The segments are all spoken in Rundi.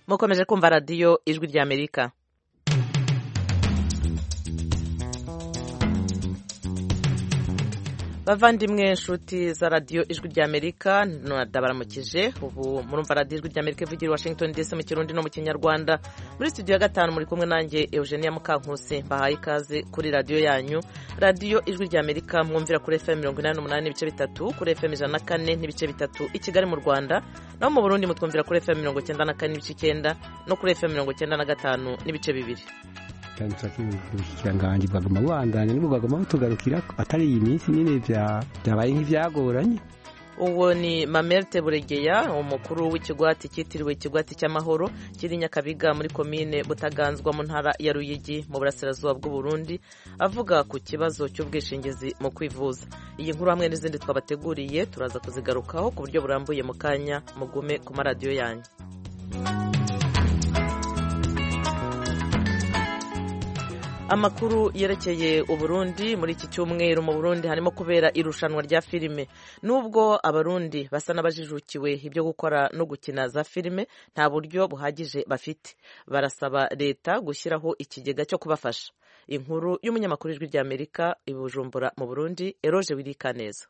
mukomeje kumva radiyo ijwi ry'Amerika. bavandimwe nshuti za radiyo ijwi ry'Amerika ndabaramukije. Ubu murumva radiyo ijwi ry'Amerika ivugira i Washington DC mu Kirundi no mu Kinyarwanda. Muri studio ya gatanu muri kumwe nanjye Eugenia Mukankusi, mbahaye ikaze kuri radiyo yanyu, radiyo ijwi ry'Amerika mwumvira kuri FM 88 n'ibice bitatu, kuri FM 104 n'ibice bitatu i Kigali mu Rwanda, naho mu Burundi mutwumvira kuri FM 94 n'ibice 9 no kuri FM 95 n'ibice bibiri. kandi turakiranganji bwagoma bwandanye n'ubwo bwagoma butugarukira atari iyi minsi nyine byabaye nk'ivyagoranye. Uwo ni Mamerte Buregeya, umukuru w'ikigwati cyitiriwe ikigwati cy'amahoro kiri Nyakabiga muri komine Butaganzwa mu ntara ya Ruyigi mu burasirazuba bw'u Burundi, avuga ku kibazo cy'ubwishingizi mu kwivuza. Iyi nkuru hamwe n'izindi twabateguriye turaza kuzigarukaho ku buryo burambuye mu kanya. Mugume ku maradiyo yanyu. Amakuru yerekeye Uburundi. Muri iki cyumweru mu Burundi harimo kubera irushanwa rya filime. Nubwo abarundi basa n'abajijukiwe ibyo gukora no gukina za filime, nta buryo buhagije bafite. Barasaba leta gushyiraho ikigega cyo kubafasha. Inkuru y'umunyamakuru w'ijwi ry'Amerika i Bujumbura mu Burundi, Eroge Wirikaneza.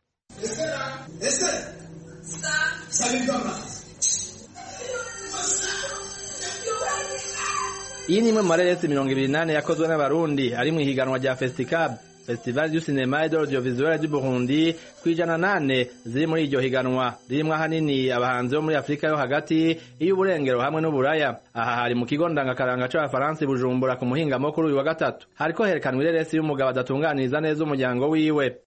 Iyi ni imwe mu mareresi 28 yakozwe n'abarundi ari mu ihiganwa rya Festival du Cinéma et de l'Audiovisuel du Burundi, kwijana 8 ziri muri iryo higanwa ririmo ahanini abahanzi bo muri Afrika yo hagati, iy'uburengero hamwe n'uburaya. Aha hari mu kigo ndangakaranga c'Abafaransa i Bujumbura ku muhingamo kuri uyu wa gatatu. Hariko herekanwa ireresi y'umugabo adatunganiriza neza umuryango wiwe.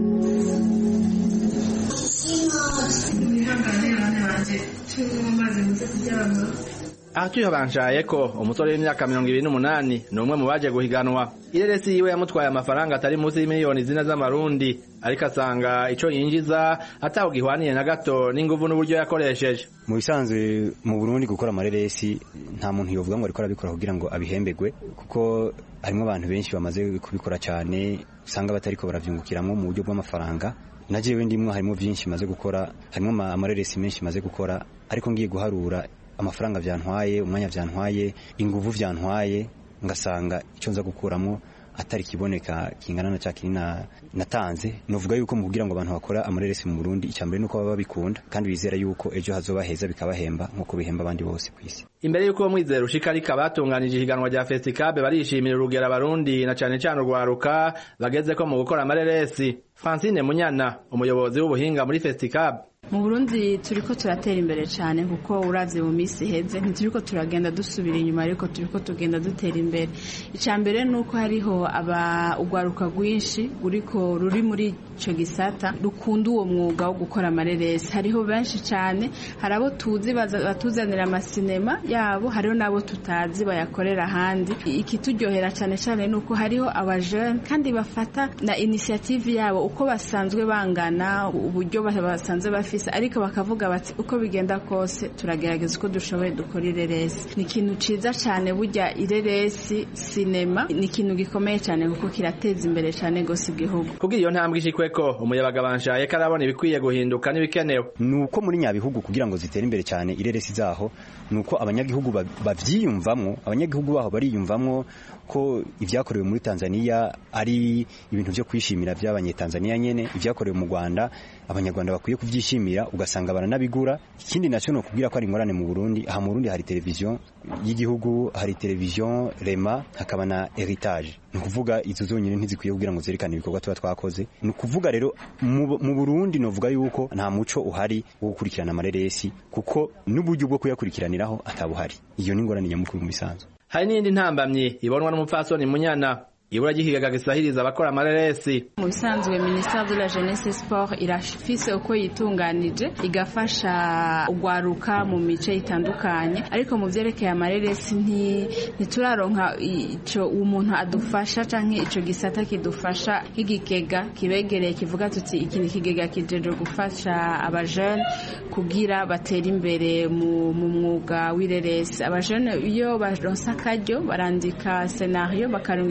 Arthur Habanshayeko, umusore w'imyaka 28, ni umwe mu baje guhiganwa. Ireresi yiwe yamutwaye amafaranga atari munsi y'imiliyoni 4 z'amarundi, ariko asanga ico yinjiza ataho gihwaniye na gato n'inguvu n'uburyo yakoresheje. Mu bisanzwe mu Burundi gukora amareresi nta muntu yovuga ngo ariko arabikora kugira ngo abihembegwe, kuko harimo abantu benshi bamaze kubikora cyane usanga batariko baravyungukiramwo mu buryo bw'amafaranga. Najewe ndimwe harimo byinshi maze gukora, harimo amareresi menshi maze gukora, ariko ngiye guharura amafaranga vyantwaye, umwanya vyantwaye, inguvu vyantwaye, ngasanga icyo nza gukuramo atari kiboneka kingana na cyakini natanze. Novuga yuko mu kugira ngo abantu bakora amareresi mu Burundi, icyambere nuko baba bikunda kandi bizera yuko ejo hazoba heza bikabahemba nkuko bihemba abandi bose kwisi. Imbere yuko mwizera ushikarika batunganije ihiganwa rya Festival barishimira urugero abarundi na cyane cyane urwaruka bageze ko mu gukora amareresi. Francine Munyana, umuyobozi w'ubuhinga muri Festival: mu Burundi turiko turatera imbere cyane kuko uravye mu misi heze ntituriko turagenda dusubira inyuma, ariko turiko tugenda dutera imbere. Icambere nuko hariho urwaruka rwinshi ruri muri ico gisata rukunda uwo mwuga wo gukora amareresi. Hariho benshi cyane, hari abo tuzi batuzanira amasinema yabo, hariho nabo tutazi bayakorera ahandi. Ikituryohera cyane cyane nuko hariho abajene kandi bafata na initiative yabo uko basanzwe bangana, uburyo basanzwe bafise, ariko bakavuga bati uko bigenda kose turagerageza uko dushoboye dukora ireresi. Ni ikintu ciza cyane, burya ireresi sinema ni ikintu gikomeye cyane kuko kirateza imbere cyane gose igihugu. Kugira iyo ntambwe ishikweko, umuyabaga banshaye karabona ibikwiye guhinduka n'ibikenewe. Nuko muri nyabihugu kugira ngo zitere imbere cyane ireresi zaho, nuko abanyagihugu bavyiyumvamwo, abanyagihugu baho bariyumvamwo ko ivyakorewe muri Tanzania ari ibintu byo kwishimira by'abanyetanzania nyene, ivyakorewe mu Rwanda abanyarwanda bakwiye kuvyishimira, ugasanga baranabigura. Ikindi nacyo no kugira ko ari ingorane mu Burundi. Aha mu Burundi hari televiziyo y'igihugu, hari televiziyo Rema, hakaba na Heritage. Ni kuvuga izo zonyine ntizikwiye kugira ngo zerekane ibikorwa tuba twakoze. Ni kuvuga rero mu Burundi novuga yuko nta muco uhari wo gukurikirana amareresi, kuko n'uburyo bwo kuyakurikiraniraho atabuhari. Iyo ni ingorane nyamukuru mu bisanzwe. Hari n'indi ntambamye ibonwa n'umupfasoni Munyana, ibura gihigaga gisahiriza abakora amareresi. Mu bisanzwe Ministère de la Jeunesse et Sport irafise uko yitunganije igafasha ugwaruka mu mice itandukanye, ariko mu vyerekeye amareresi ntituraronka ico umuntu adufasha canke ico gisata kidufasha nk'igikega kibegereye kivuga tuti iki ni kigega kijeje gufasha abajene kugira batera imbere mu mwuga w'ireresi. Abajene iyo baronsa akaryo barandika scenario bakarungikira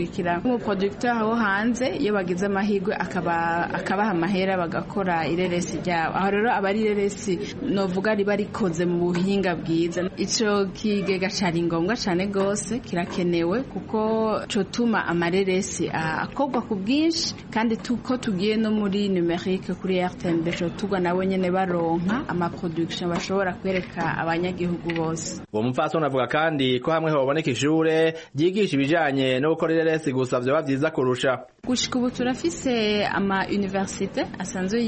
nk'umuproducteur wo hanze iyo bagize amahirwe akabaha amahera bagakora ireresi ryabo. Aho rero aba ari ireresi novuga riba rikoze mu buhinga bwiza. Ico kigega cari ngombwa cane gose, kirakenewe kuko cotuma amareresi akorwa ku bwinshi, kandi tuko tugiye no muri numerique kuri RTNB cotugwa nabo nyene baronka amaproduction bashobora kwereka abanyagihugu bose. Uwo mupfasoni avuga kandi ko hamwe hoboneka ishure ryigisha ibijanye no gukora ireresi gusa vyoba vyiza kurusha. Gushika ubu turafise ama universite asanzwe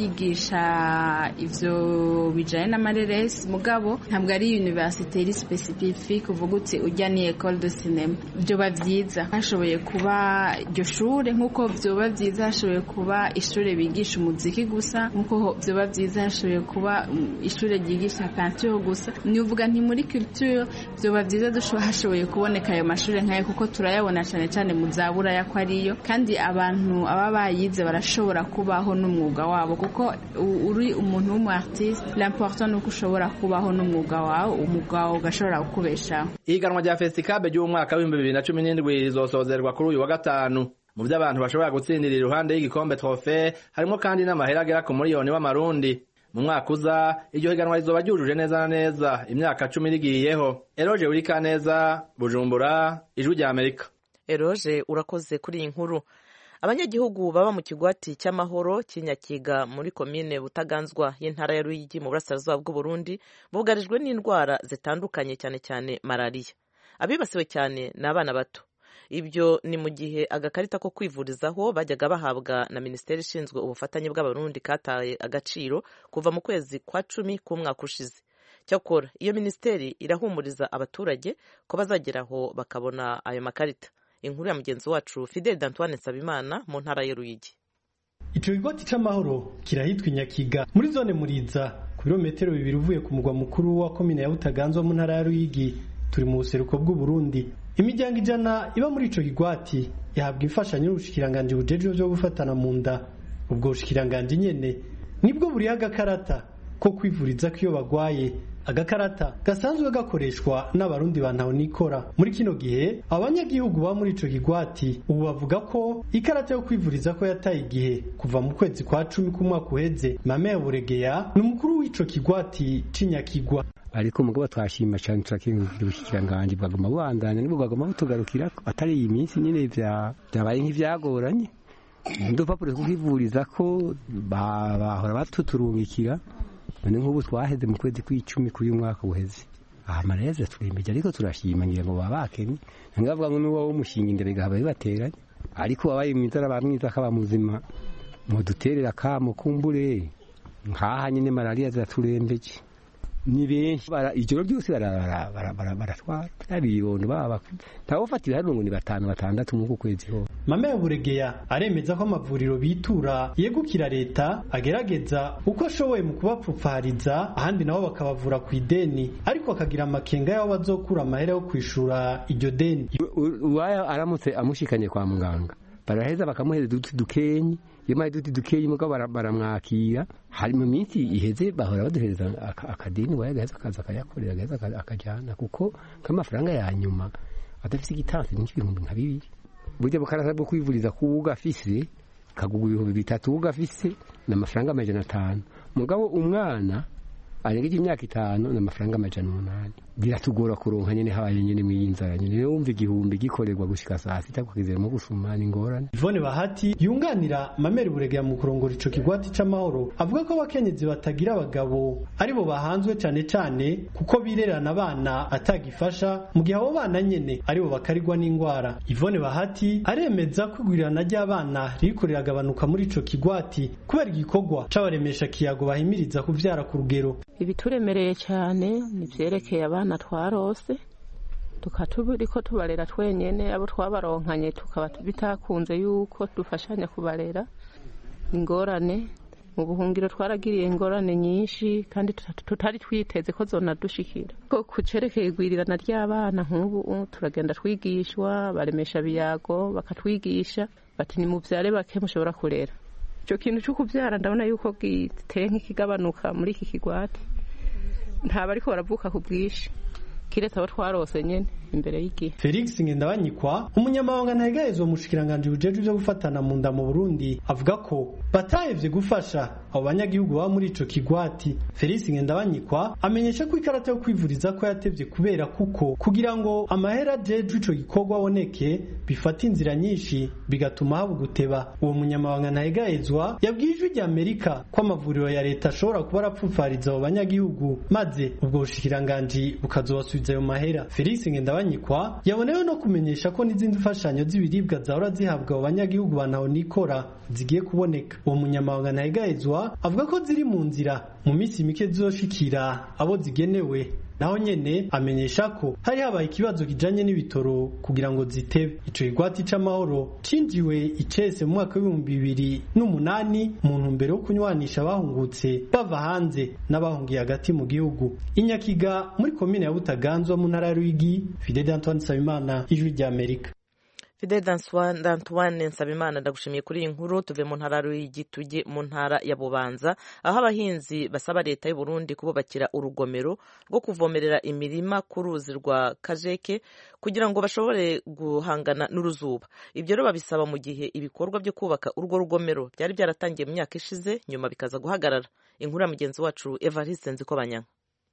yigisha ivyo bijanye n'amareresi, mugabo ntabwo ari universite iri specifique uvuga uti ujya ni école de cinéma. Vyoba vyiza hashoboye kuba iryo shure, nkuko vyoba vyiza hashoboye kuba ishure bigisha umuziki gusa, nkuko vyoba vyiza hashoboye kuba ishure ryigisha peinture gusa. Ni uvuga nti muri culture vyoba vyiza hashoboye kuboneka ayo mashure nkayo, kuko turayabona cane cane mu zabura yako ariyo, kandi abantu aba bayize barashobora kubaho n'umwuga wabo, kuko uri umuntu w'umu artiste l'important nuko ushobora kubaho n'umwuga wawe, umwuga wawe ugashobora kukubeshaho. Ihiganwa rya Festicab ry'umwaka wa 2017 rizosozerwa kuri uyu wa gatanu. Mu byo abantu bashobora gutsindira iruhande y'igikombe trophée harimo kandi n'amahera agera ku miliyoni w'amarundi. Mu mwaka uza iryo higanwa rizoba ryujuje neza na neza imyaka 10 rigiyeho. Eroge Urikaneza, Bujumbura, Ijwi rya Amerika. Eroge urakoze kuri iyi nkuru. Abanyagihugu baba mu kigwati cy'amahoro cy'Inyakiga muri komine Butaganzwa y'intara ya Ruyigi mu burasirazuba bw'u Burundi bugarijwe n'indwara zitandukanye cyane cyane malaria. Abibasiwe cyane n'abana bato. Ibyo ni mu gihe agakarita ko kwivurizaho bajyaga bahabwa na Minisiteri ishinzwe ubufatanye bw'Abarundi kataye agaciro kuva mu kwezi kwa 10 k'umwaka ushize. Cyakora iyo Minisiteri irahumuriza abaturage ko bazageraho bakabona ayo makarita. Inkuru ya mugenzi wacu Fidel D'Antoine Nsabimana mu ntara ya Ruyigi. Ico kigwati c'amahoro kirahitwa Inyakiga muri zone Muriza ku birometero 2 uvuye ku mugwa mukuru wa komine ya Butaganzwa mu ntara ya Ruyigi. Turi mu buseruko bw'u Burundi. Imiryango 100 iba muri ico kigwati yahabwa imfashanyo y'ubushikiranganje bujejwe byo gufatana mu nda. Ubwo bushikiranganje nyene nibwo buri agakarata ko kwivuriza ko iyo bagwaye, agakarata gasanzwe gakoreshwa n'abarundi bantaho nikora. Muri kino gihe abanyagihugu ba muri ico kigwati ubu bavuga ko ikarata yo kwivuriza ko yataye igihe kuva mu kwezi kwa 10 k'umwaka uheze. Mame Buregeya ni umukuru w'ico kigwati c'Inyakigwa. Ariko mugabo twashima cyane turakingira ubushikiranganje bwaguma bubandanya nibwo bwaguma butugarukira atari iyi minsi nyine byabaye nk'ivyagoranye. Ndupapuro kwivuriza ko bahora batuturungikira none nk'ubu twaheze mu kwezi kw'icumi kuri uyu mwaka uheze. Amareze twimbeje ariko turashima ngira ngo babakeni ngavuga ngo n'uwo umushinga imbere gahaba bibateranye, ariko wabaye mwizara bamwiza akaba muzima mu duterera kamo kumbure nkaha nyine malaria zaturembeje ni benshi ijoro byose baratwara abiyondo baba tawofatira hano ngo ni 5-6 mu kwezi ho. Mame Buregeya aremeza ko amavuriro bitura yegukira leta agerageza uko ashoboye mu kubapfupfariza, ahandi nabo bakabavura ku ideni, ariko akagira amakenga yaho bazokura amahera yo kwishura iryo deni. Uwaya aramutse amushikanye kwa muganga baraheza bakamuheza dukenyi yema dukenyi muga baramwakira. Hari mu minsi iheze bahora baduhereza akadeni wayagaza akaza akayakorera gaza akajana, kuko kamafaranga ya nyuma adafise igitansi n'ibihumbi 200. Burya bukarasa bwo kwivuriza kuuga afise kagugu ibihumbi 3 uga afise n'amafaranga 500. Mugabo umwana arengeje imyaka 5 n'amafaranga 800. Biratugora kuronka nyene habaye nyene mwinzara nyene wumva igihumbi gikorerwa gushika saa 6 kugezera gusumana ingorane. Yvonne Bahati yunganira Mame Buregeya mu kurongora ico kigwati c'amahoro avuga ko abakenyezi batagira abagabo aribo bahanzwe cyane cyane kuko birerana abana atagifasha mu gihe abo bana nyene aribo bakarigwa n'ingwara. Yvonne Bahati aremeza kwigwirana ry'abana rikorera agabanuka muri ico kigwati kubera igikorwa c'abaremesha kiyago bahimiriza kuvyara ku rugero. Ibituremereye cyane nivyerekeye abana twarose tukaturiko tubarera twenyene, abo twabaronkanye tukaba bitakunze yuko dufashanya kubarera. Ingorane mu buhungiro twaragiriye ingorane nyinshi kandi tutari twiteze ko zona dushikira. Ko kucerekeye igwirirana ry'abana nk'ubu turagenda twigishwa, baremesha biyago bakatwigisha bati ni muvyare bake mushobora kurera. Ico kintu cyo kuvyara ndabona yuko giteye nk'ikigabanuka muri iki kigwati. Ntaba ariko baravuka ku bwishi kireta abo twarose nyene imbere y'igihe. Felix Ngendabanyikwa umunyamabanga ntayegayezwa mu bushikiranganje bujeje byo gufatana mu nda mu Burundi avuga ko batahevye gufasha abo banyagihugu baba muri ico kigwati. Felix Ngendabanyikwa amenyesha ko ikarata yo kwivuriza ko yatevye kubera kuko kugira ngo amahera jeje ico gikorwa aboneke bifata inzira nyinshi bigatuma haba guteba. Uwo munyamabanga ntayegayezwa yabwijwe rya Amerika ko amavuriro ya leta ashobora kuba arapfupfariza abo banyagihugu maze ubwo bushikiranganje bukazobasubiza ayo mahera. Felix Ngendabanyikwa yabonewe no kumenyesha ko n'izindi mfashanyo z'ibiribwa zahora zihabwa abo banyagihugu banaho nikora zigiye kuboneka. Uwo munyamabanga ntayegayezwa avuga ko ziri mu nzira mu minsi mike zizoshikira abo zigenewe. Naho nyene amenyesha ko hari habaye ikibazo kijanye n'ibitoro kugira ngo zitebe. Ico kigwati c'amahoro cinjiwe icese mu mwaka w'2008 mu ntumbero yo kunywanisha abahungutse bava hanze n'abahungiye hagati mu gihugu. Inyakiga muri komine ya Butaganzwa mu ntara ya Ruyigi, Fidel Antoine Nsabimana, Ijwi rya Amerika. Fidel Antoine Nsabimana ndagushimiye kuri iyi nkuru. Tuve mu ntara y'Uruyigi tujye mu ntara ya Bubanza aho abahinzi basaba leta y'u Burundi kububakira urugomero rwo kuvomerera imirima ku ruzi rwa Kajeke kugira ngo bashobore guhangana n'uruzuba. Ibyo rero babisaba mu gihe ibikorwa byo kubaka urwo rugomero byari byaratangiye mu myaka ishize nyuma bikaza guhagarara. Inkuru ya mugenzi wacu Evariste Nzikobanya.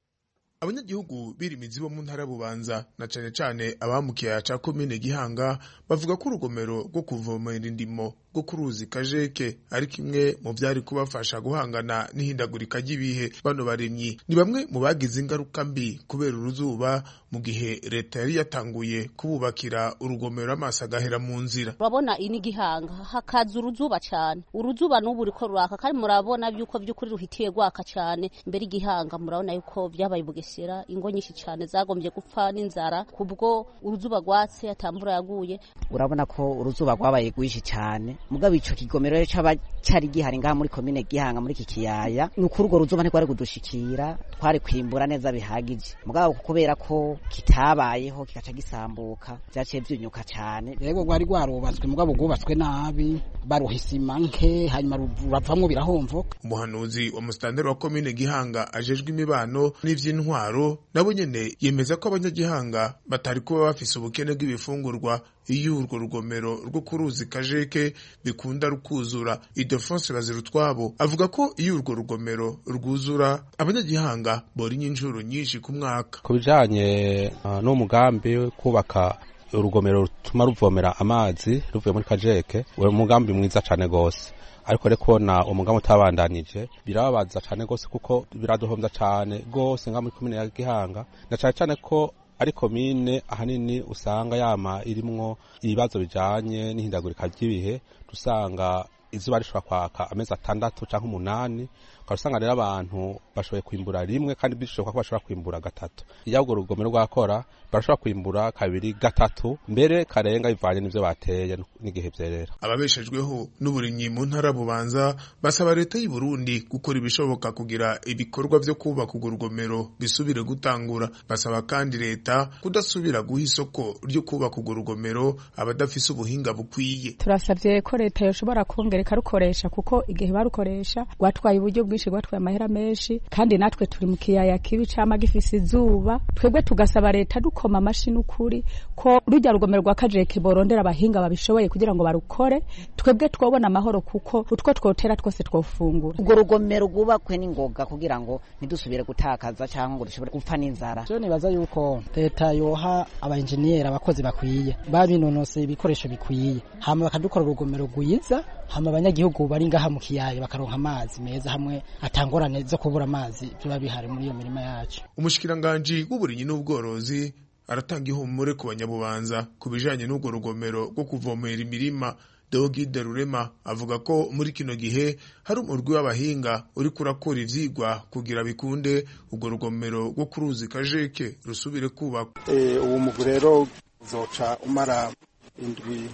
Abanyagihugu birimizi bo mu ntara Bubanza na cane cane abamukiye ca komine Gihanga bavuga ko urugomero rwo kuvomera indimo rwo kuruzi Kajeke ari kimwe mu byari kubafasha guhangana n'ihindagurika ry'ibihe. Bano baremyi ni bamwe mu bagize ingaruka mbi kubera uruzuba mu gihe leta yari yatanguye kububakira urugomero amaso agahera mu nzira. Urabona ini Gihanga hakaza uruzuba cyane, uruzuba n'ubu riko ruraka kandi murabona byuko by'ukuri ruhitiye gwaka cyane. Mbere Gihanga murabona yuko byabaye Bugesera ingo nyinshi cyane zagombye gupfa n'inzara kubwo uruzuba gwatse atamvura yaguye. Urabona ko uruzuba rwabaye gwishi cyane mugabo ico kigomero cyari gihari ngaha muri komine Gihanga muri kikiyaya nuko urwo ruzuba ntikwari kudushikira twari kwimbura neza bihagije mugabo kubera ko kitabayeho kikaca gisambuka byaciye byunyuka cyane. Yego gwari gwarubatswe mugabo gubatswe nabi baruhisima nke hanyuma ruravamwo birahomvoka. Umuhanuzi wa mustandero wa komine Gihanga ajejwe imibano n'ivy'intwaro nabo nyene yemeza ko abanyagihanga batari kuba bafise ubukene bw'ibifungurwa iyo urwo rugomero rwo kuruzi Kajeke bikunda rukuzura. Ildefonse Bazirutwabo avuga ko iyo urwo rugomero rwuzura abanyagihanga bori nyinjuro nyinshi ku mwaka. Kubijanye no mugambi kubaka urugomero rutuma ruvomera amazi ruvuye muri Kajeke uwo mugambi mwiza cane gose ariko reko kubona umugambi utabandanije birababaza cane gose kuko biraduhomvya cane gose nga muri komine ya Gihanga na cane ko ari komine ahanini usanga yama irimwo ibibazo bijanye n'ihindagurika ry'ibihe dusanga izuba rishobora kwaka amezi 6 canke 8 ukarusanga rero abantu bashoboye kwimbura rimwe kandi bishoboka ko bashobora kwimbura 3 iyo urwo rugomero rwakora barashobora kwimbura 2 3 mbere karenga bivanye n'ivyo bateye n'igihe vyerera. Ababeshejweho n'uburimyi mu ntara Bubanza basaba leta y'u Burundi gukora ibishoboka kugira ibikorwa vyo kubaka urwo rugomero bisubire gutangura. Basaba kandi leta kudasubira guha isoko ryo kubaka urwo rugomero abadafise ubuhinga bukwiye. Turasavye ko leta yoshobora kongereka rukoresha kuko igihe barukoresha gwatwaye uburyo bwinshi gwatwaye amahera menshi kandi natwe turi mu kiyaya kibi cama gifise izuba. Twebwe tugasaba leta dukoma amashini ukuri ko rujya rugomero rwa Kajeke borondera abahinga babishoboye kugira ngo barukore twebwe twobona amahoro kuko utwo twotera twose twofungura. Urwo rugomero rwubakwe n'ingoga kugira ngo ntidusubire gutakaza cyangwa ngo dushobore gupfa n'inzara. Je nibaza yuko leta yoha abainjinieri abakozi bakwiye babinonose ibikoresho bikwiye hama bakadukora urugomero rwiza hama abanyagihugu bari ngaha mu kiyaya bakaronka amazi meza hamwe atangorane zo kubura amazi byo bihari muri iyo mirima yacu. Umushikiranganje w'uburinyi n'ubworozi aratanga ihumure ku banyabubanza kubijanye n'urwo rugomero rwo kuvomera imirima. Dogide Rurema avuga ko muri kino gihe hari umurwi w'abahinga uri kurakora ivyigwa kugira bikunde urwo rugomero rwo kuruzi Kajeke rusubire kubakwa. Uwo mugwi rero uzoca umara indwi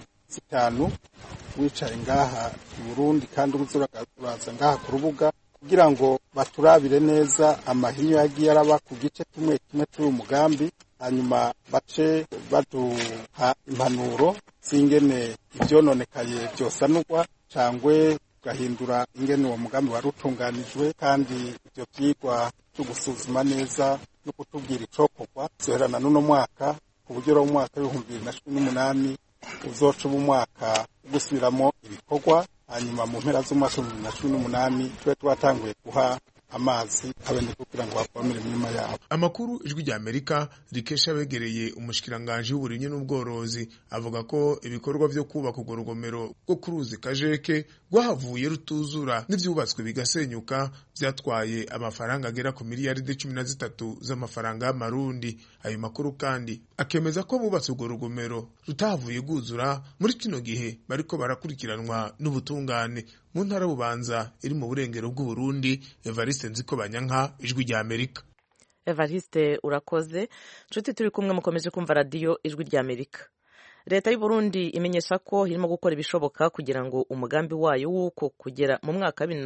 5 wicaye ngaha mu Burundi kandi uzuraza ngaha ku rubuga kugira ngo baturabire neza amahinyo yagiye araba ku gice kimwe cy'uyu mugambi hanyuma bace baduha impanuro zingene ivyononekaye byosanurwa cangwe gahindura ingene uwo mugambi warutunganijwe kandi ivyo vyigwa cyo gusuzuma neza no kutubwira icokorwa zoherana n'uno mwaka ku buryo mu mwaka w'ibihumbi 2018 uzoca mu mwaka gusubiramo ibikorwa, hanyuma mu mpera z'umwaka wa 2018 tube twatanguye guha amazi abene kugira ngo bavomere imirima yabo. Amakuru ijwi rya Amerika rikesha begereye umushikiranganje w'uburimyi n'ubworozi avuga ko ibikorwa vyo kubaka urwo rugomero rwo kuruzi Kajeke rwahavuye rutuzura n'ivyubatswe bigasenyuka vyatwaye amafaranga agera ku miliyaridi 13 z'amafaranga y'amarundi. Ayo makuru kandi akemeza ko bubatse urwo rugomero rutahavuye guzura muri kino gihe bariko barakurikiranwa n'ubutungane. Mu ntara Bubanza iri mu burengero bw'u Burundi, Evariste Nzikobanyanka, ijwi rya Amerika. Evariste urakoze. Nshuti turi kumwe mukomeje kumva radio ijwi rya Amerika. Leta y'u Burundi imenyesha ko irimo gukora ibishoboka kugira ngo umugambi wayo wuko kugera mu mwaka wa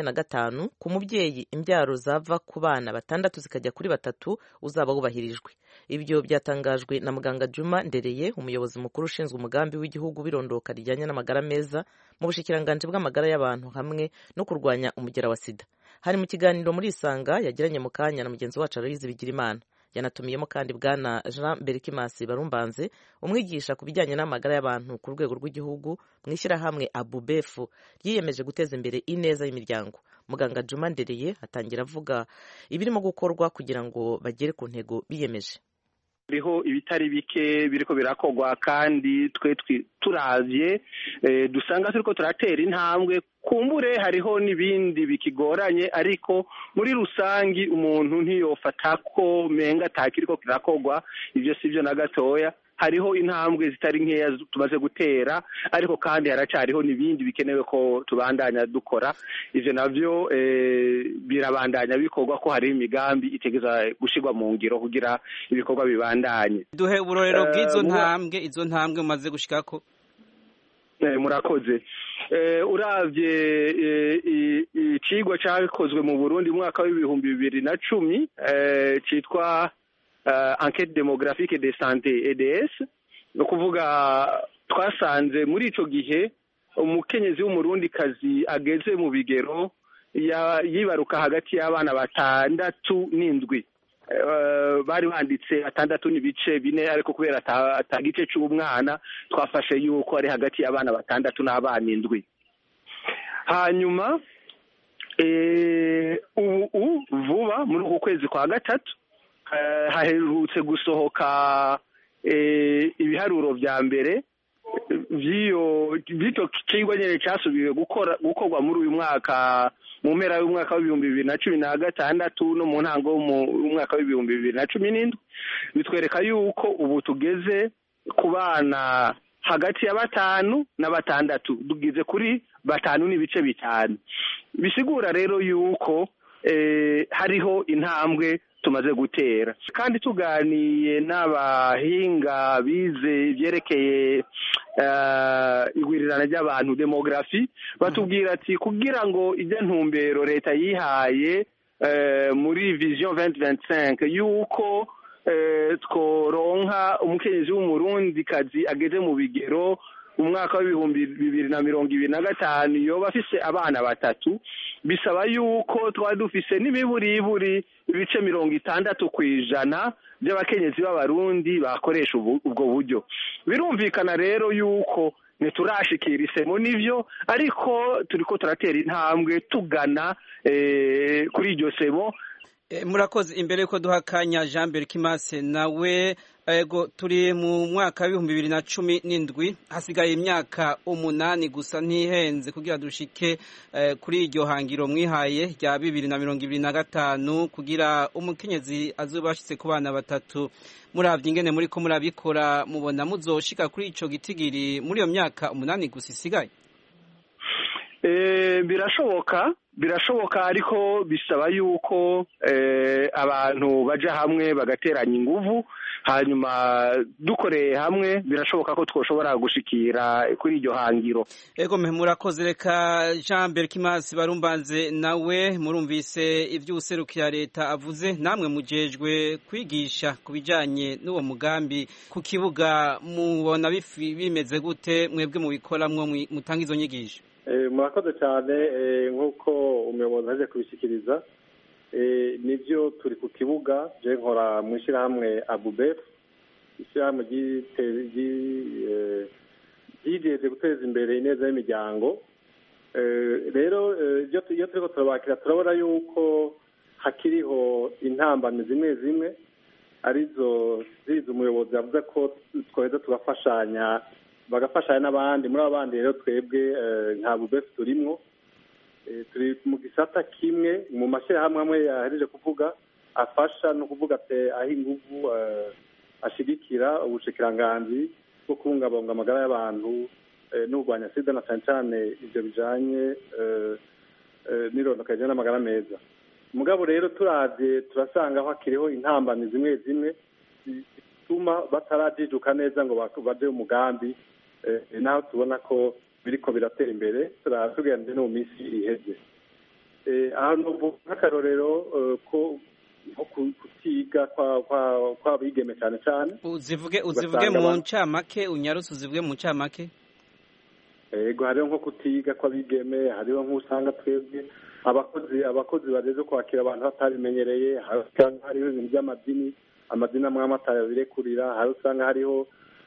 2025 ku mubyeyi imbyaro zava ku bana 6 zikajya kuri 3 uzaba wubahirijwe. Ibyo byatangajwe na muganga Juma Ndereye, umuyobozi mukuru ushinzwe umugambi w'igihugu birondoka rijyanye n'amagara meza mu bushikiranganje bw'amagara y'abantu hamwe no kurwanya umugera wa sida. Hari mu kiganiro muri Isanga yagiranye mu kanya na mugenzi wacu Aloyize Bigirimana. Yanatumiyemo kandi bwana Jean Berikimasi Barumbanze, umwigisha ku bijyanye n'amagara y'abantu ku rwego rw'igihugu mw'ishyirahamwe Abubefu yiyemeje guteza imbere ineza y'imiryango. Muganga Juma Ndereye atangira avuga ibirimo gukorwa kugira ngo bagere ku ntego biyemeje. Hariho ibitari bike biriko birakogwa kandi twe turavye dusanga turiko turatera intambwe, kumbure hariho n'ibindi bikigoranye, ariko muri rusangi umuntu ntiyofata ko menga atakiriko kirakogwa. Ivyo sivyo na gatoya. Hariho intambwe zitari nkeya tumaze gutera, ariko kandi haracariho n'ibindi bikenewe ko tubandanya dukora. Ivyo navyo birabandanya bikorwa ko hari imigambi itegeza gushirwa mu ngiro kugira ibikorwa bibandanye. Duhe uburorero bw'izo ntambwe, izo ntambwe mumaze gushikako. Murakoze. Uravye icigwa cyakozwe mu Burundi mu mwaka w'ibihumbi 2010 citwa enquête démographique de santé EDS, no kuvuga twasanze muri ico gihe umukenyezi w'umurundi kazi ageze mu bigero yibaruka hagati y'abana 6 n'indwi. Bari banditse 6 n'ibice 4, ariko kubera atagice c'umwana twafashe yuko ari hagati y'abana 6 n'abana 7. Hanyuma ubu vuba muri uku kwezi kwa gatatu haherutse gusohoka ibiharuro vya mbere vy'icyo kigwa nyene cyasubiye gukorwa muri uyu mwaka mu mpera y'umwaka wa 2016 no mu ntango y'umwaka wa 2017. Bitwereka yuko ubu tugeze ku bana hagati ya 5 na 6, tugize kuri 5 n'ibice 5. Bisigura rero yuko hariho intambwe tumaze gutera, kandi tuganiye n'abahinga bize ivyerekeye igwirirana ry'abantu demografi, batubwira ati kugira ngo ijya ntumbero leta yihaye muri vision 2025 yuko tworonka umukenyezi w'umurundi kazi ageze mu bigero umwaka wa 2025 yoba afise abana 3, bisaba yuko twari dufise n'imiburiburi ibice 60% by'abakenyezi b'abarundi bakoresha ubwo buryo. Birumvikana rero yuko neturashikira isemo nivyo, ariko turiko turatera intambwe tugana kuri iryo semo. Murakoze. Imbere yuko duhakanya Jean Berikimase nawe, ego turi mu mwaka wa 2017, hasigaye imyaka 8 gusa ntihenze kugira dushike kuri iryo hangiro mwihaye rya 2025 kugira umukenyezi azobashitse ku bana 3. Muravye ingene muri ko murabikora, mubona muzoshika kuri ico gitigiri muri iyo myaka 8 gusa isigaye? Birashoboka, ariko bisaba yuko abantu baja hamwe bagateranya inguvu, hanyuma dukoreye hamwe birashoboka ko twoshobora gushikira kuri iryo hangiro. Ego murakoze. Reka Jean Berikimasi Barumbanze nawe murumvise ivy'userukira leta avuze, namwe mujejwe kwigisha kubijanye n'uwo mugambi ku kibuga, mubona bimeze gute mwebwe mubikoramwo mutanga izo nyigisho? Murakoze cyane. Nk'uko umuyobozi aje kubishikiriza, nibyo turi ku kibuga. Je nkora mu ishyirahamwe Abubefu, ishyirahamwe ryijeje guteza imbere ineza y'imiryango. Rero iyo turiko turabakira turabona yuko hakiriho intambamyi zimwe zimwe arizo ziza umuyobozi yavuze ko twaheza tugafashanya bagafashanya n'abandi. muri abo bandi rero twebwe nta bubefu turimwo, turi mu gisata kimwe mu mashyirahamwe amwe yahereje kuvuga afasha no kuvuga aho ingufu ashigikira ubushikiranganji bwo kubungabunga amagara y'abantu no kurwanya sida na cyane cyane ibyo bijanye n'irondoka rijanye n'amagara meza. Mugabo rero turavye turasanga aho hakiriho intambamyi zimwe zimwe zituma batarajijuka neza ngo baje umugambi, naho tubona ko biriko biratera imbere tugenze no mu minsi iheze. Aho nk'akarorero ko nko kutiga kw'abigeme cyane cyane. Uzivuge mu ncamake, unyarutse uzivuge mu ncamake. Ego hariho nko kutiga kw'abigeme, hariho nk'usanga twebwe abakozi bageze kwakira abantu batabimenyereye, hariho ibintu by'amadini, amadini amwe atabirekurira, hari usanga hariho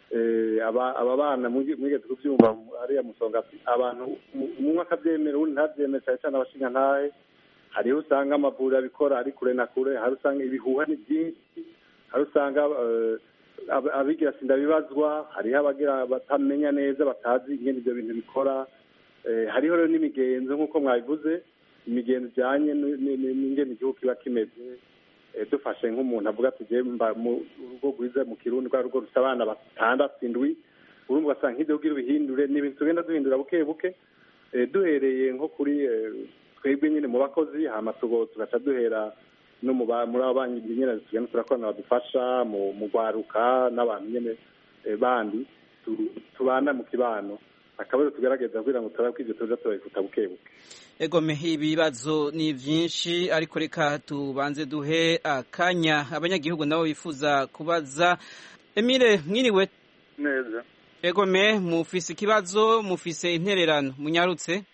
aba bana mwigeze kubyumva hariya musonga abantu umwe akabyemera undi ntabyemere, cyane cyane abashinga ntahe. Hariho usanga amavuriro abikora ari kure na kure, hari usanga ibihuha ni byinshi, hari usanga abigira sinda bibazwa, hariho abagira batamenya neza batazi ingene ibyo bintu bikora. Hariho rero n'imigenzo nk'uko mwabivuze, imigenzo ijyanye n'ingene igihugu kiba kimeze. Dufashe nk'umuntu avuga ati je mba mu rugo rwiza mu Kirundi rwa rugo rusa abana 6-7, urumva ugasanga nk'ibyo kugira ubihindure ni ibintu tugenda duhindura buke buke, duhereye nko kuri twebwe nyine mu bakozi, hama tugaca duhera no muri abo banki nyine tugenda turakorana badufasha mu gwaruka n'abantu nyine bandi tubana mu kibano, akaba rero tugerageza kugira ngo turabe ko ibyo tuza turabifuta buke buke. Egome, ibibazo ni byinshi ariko reka tubanze duhe akanya abanyagihugu nabo bifuza kubaza. Emile, mwiriwe neza? Egome, mufise ikibazo, mufise intererano, munyarutse.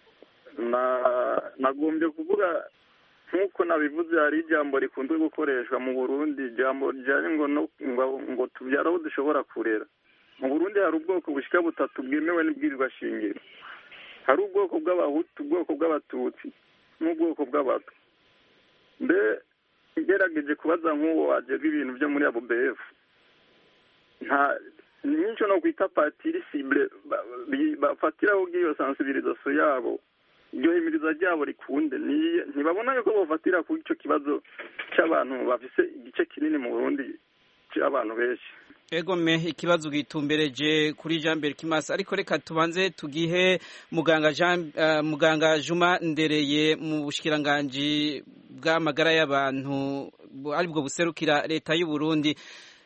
Nagombye kuvuga nk'uko nabivuze, hari ijambo rikunze gukoreshwa mu Burundi, ijambo rijyanye ngo tubyara aho dushobora kurera. Mu Burundi hari ubwoko bushika 3 bwemewe n'ibwirizwa shingiro. Hari ubwoko bw'abahutu, ubwoko bw'abatutsi n'ubwoko bw'abatwa. Mbe ngerageje kubaza nk'uwo wajejwe ibintu byo muri abo BF, nico no kwita parti cible bafatiraho bw'iyo sensibilisation yabo, iryo himiriza ryabo rikunde, ntibabona yuko bofatira ku ico kibazo cy'abantu bafise igice kinini mu Burundi cy'abantu benshi. Egome, ikibazo gitumbereje kuri Jean-Pierre Kimasa, ariko reka tubanze tugihe muganga Juma Ndereye mu bushikiranganji bw'amagara y'abantu aribwo buserukira leta y'u Burundi.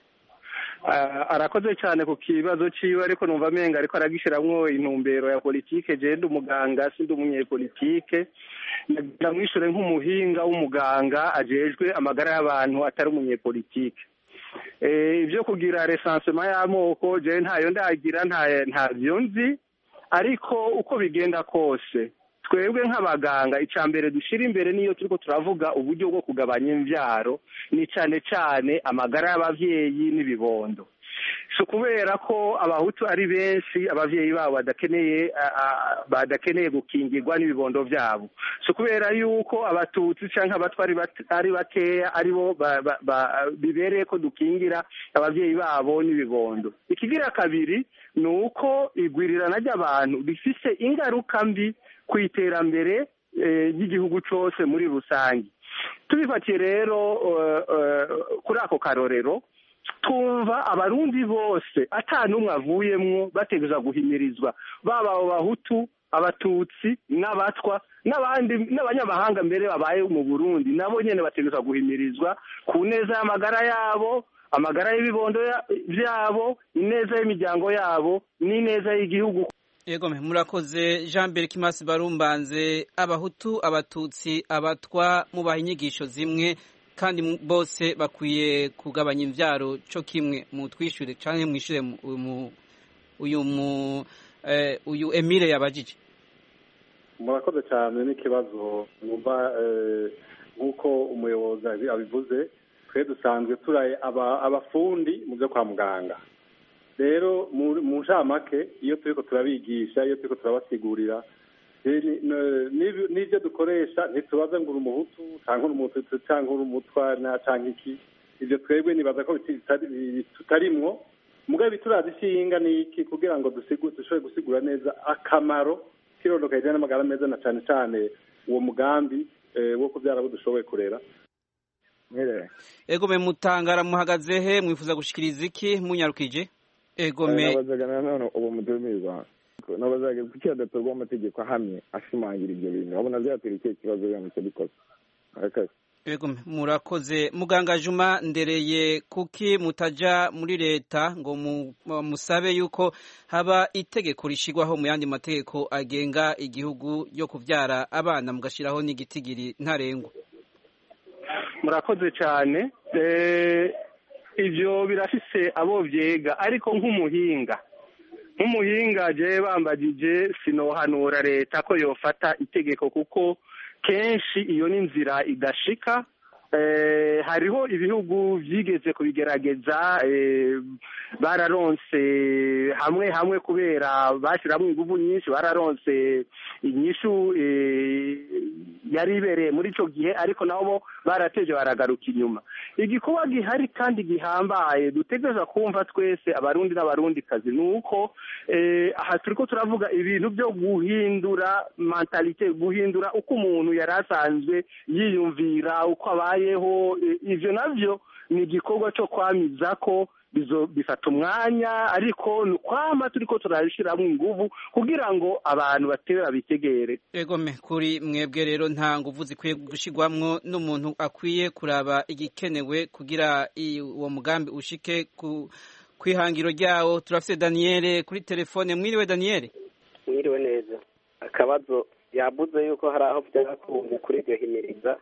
Arakoze cyane ku kibazo ciwe, ariko numva menga ariko aragishiramwo intumbero ya politike. Je ndi umuganga, sindi umunyepolitike, ndamwishure nk'umuhinga w'umuganga ajejwe amagara y'abantu atari umunyepolitike. Ibyo kugira recensement y'amoko je ntayo ndagira, ntavyo nzi, ariko uko bigenda kose twebwe nk'abaganga icambere dushira imbere niyo turiko turavuga uburyo bwo kugabanya imvyaro, ni cyane cyane amagara y'abavyeyi n'ibibondo. So kubera ko abahutu ari benshi, abavyeyi babo badakeneye gukingirwa n'ibibondo vyabo. So kubera yuko abatutsi canke abatwari ari bakeya aribo bibereye ko dukingira abavyeyi babo n'ibibondo. Ikigira kabiri nuko igwirirana ry'abantu bifise ingaruka mbi ku iterambere ry'igihugu cyose muri rusange. Tubifatiye rero kuri ako karorero, twumva abarundi bose atanumwe avuyemwo bategeza guhimirizwa, baba abo bahutu, abatutsi n'abatwa n'abanyamahanga mbere babaye mu Burundi, nabo nyene bategeza guhimirizwa ku neza y'amagara yabo, amagara y'ibibondo byabo, ineza y'imiryango yabo n'ineza y'igihugu. Yego, murakoze. Jean-Pierre Kimasi Barumbanze, abahutu, abatutsi, abatwa mubaha inyigisho zimwe kandi bose bakwiye kugabanya imvyaro cyo kimwe, mu twishure canke mwishure uyu Emile yabajije. Murakoze cyane n'ikibazo numva nk'uko umuyobozi abivuze, twe dusanzwe turi abafundi mu byo kwa muganga. Rero mu ncamake iyo turiko turabigisha, iyo turiko turabasigurira n'ibyo dukoresha ntitubaze ngo uri umuhutu cyangwa uri umututsi cyangwa uri umutwana cyangwa iki. Ibyo twebwe nibaza ko tutarimwo, mugabe bituradishinga ni iki kugira ngo dushobore gusigura neza akamaro k'irondoka rijyanye n'amagara meza na cyane cyane uwo mugambi wo kubyara abo dushoboye kurera. Egome Mutangara, muhagaze he? Mwifuza gushikiriza iki munyarukije? Egome nabazaga nanone ubu mutumiza nabazaga kuki hadatorwa amategeko ahamye ashimangira ibyo bintu, babona byatera iki kibazo biramutse bikoze. Egome murakoze. Muganga Juma Ndereye, kuki mutaja muri leta ngo musabe yuko haba itegeko rishigwaho mu yandi mategeko agenga igihugu yo kuvyara abana mugashiraho n'igitigiri ntarengwa? Murakoze cyane. Ivyo birafise abo vyega, ariko nk'umuhinga je bambagije sinohanura leta ko yofata itegeko, kuko kenshi iyo ni inzira idashika. Hariho ibihugu vyigeze kubigerageza, bararonse hamwe kubera bashiramwo inguvu nyinshi, bararonse inyishu yari ibereye muri ico gihe, ariko nabo barateje baragaruka inyuma. Igikorwa gihari kandi gihambaye dutegereza kumva twese abarundi n'abarundikazi nuko aha turiko turavuga ibintu byo guhindura mentalite, guhindura uko umuntu yari asanzwe yiyumvira, uko abayeho. Ivyo navyo ni igikorwa cyo kwamiza ko bifata umwanya, ariko nukwama turiko turabishiramwo inguvu kugira ngo abantu batera bitegere. Egome kuri mwebwe rero nta nguvu zikwiye gushigwamwo, n'umuntu akwiye kuraba igikenewe kugira uwo mugambi ushike kwihangiro ryawo. Turafise Daniel kuri telefone. Mwiriwe Daniel? Mwiriwe neza. Akabazo yabuze yuko hari aho byarakunze kuri iryo himiriza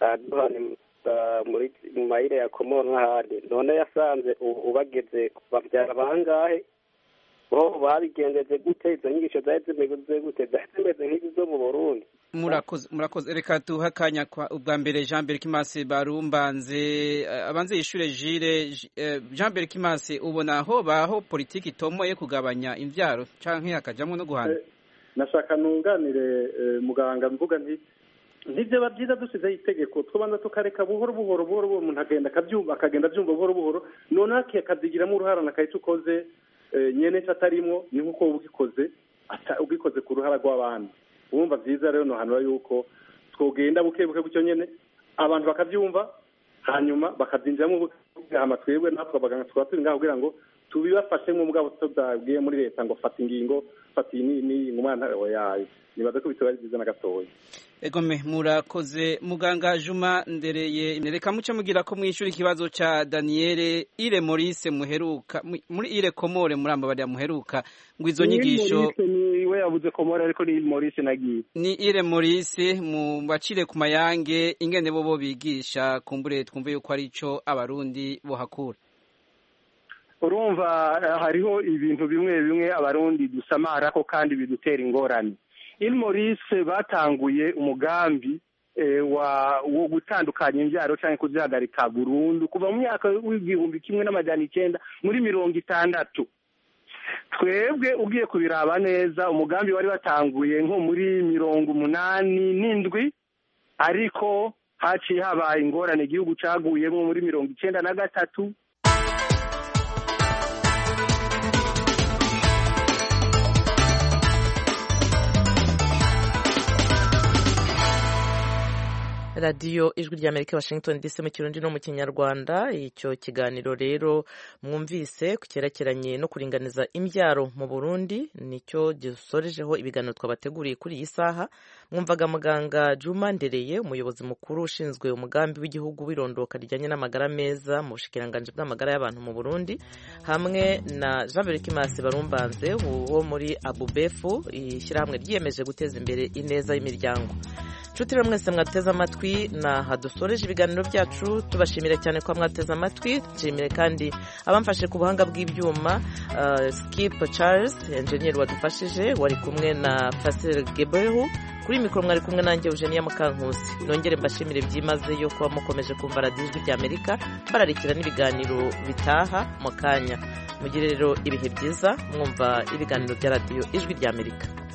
muri mu mayire ya Komoro n'ahandi, none yasanze ubageze babyara bangahe, bo babigendeze gute, izo nyigisho zari zimeze gute, zimeze nk'izi zo mu Burundi? Murakoze. Reka tuhakanya ubwa mbere Jean Berkimase Barumbanze abanze yishure Jire. Jean Berkimase, ubona aho baho politiki itomoye kugabanya imvyaro canke hakajamwo no guhana? Nashaka nunganire muganga mvuga nti nivyo babyiza dusizeho itegeko, twabanza tukareka buhoro umuntu agenda abyumva buhoro, none akazigiramo uruhara na kahita ukoze nyene catarimwo, ni nkuko ubikoze ku ruhara rw'abandi. Wumva vyiza rero nohanura yuko twogenda bukebuke gutyo nyene abantu bakavyumva, hanyuma bakabyinjiramo hama twebwe natwe abaganga tukaba turi ngaho kugira ngo tubibafashemwo, mugabo tutabwiye muri leta ngo fata ingingo, fata ni umwana yayo. Nibaza ko bitaba byiza na gatoya. Egome murakoze. Muganga Juma Ndereye, reka muce mugira ko mwishura ikibazo ca Daniel Ire Maurice muheruka muri Ire Komore muramba bari muheruka ngo izo nyigisho niwe yavuze Komore, ariko ni Maurice nagiye. Ni Ire Maurice mu bacire ku mayange ingene bo bigisha, kumbure twumve yuko ari ico abarundi bo hakura. Urumva hariho ibintu bimwe abarundi dusamarako kandi bidutera ingorane. Il Maurice batanguye umugambi wo gutandukanya imbyaro cyangwa kuzihagarika burundu kuva mu myaka w'igihumbi 1900 muri 60. Twebwe ugiye kubiraba neza umugambi wari watanguye nko muri 87, ariko haciye habaye ingorane, igihugu caguyemo muri 93. radiyo ijwi ry'Amerika Washington DC mu Kirundi no mu Kinyarwanda. Icyo kiganiro rero mwumvise kucyerekeranye no kuringaniza imbyaro mu Burundi nicyo gisorejeho ibiganiro twabateguriye kuri iyi saha. Mwumvaga muganga Juma Ndereye, umuyobozi mukuru ushinzwe umugambi w'igihugu w'irondoka rijyanye n'amagara meza mu bushikiranganje bw'amagara y'abantu mu Burundi, hamwe na Jean Berkimase Barumbanze wo muri Abubefu, ishyirahamwe ryiyemeje guteza imbere ineza y'imiryango. Nshuti mwese mwateze amatwi, na hadusoreje ibiganiro byacu. Tubashimire cyane ko mwateze amatwi. Nshimire kandi abamfashe ku buhanga bw'ibyuma, Skip Charles engineer wadufashije, wari kumwe na Fasil Gebehu kuri kuri mikoro mwari kumwe nanjye Eugenia Mukankusi. Nongere mbashimire byimazeyo kuba mukomeje kumva radiyo ijwi ry'Amerika, bararikira n'ibiganiro bitaha mu kanya. Mugire rero ibihe byiza mwumva ibiganiro bya radiyo ijwi ry'Amerika.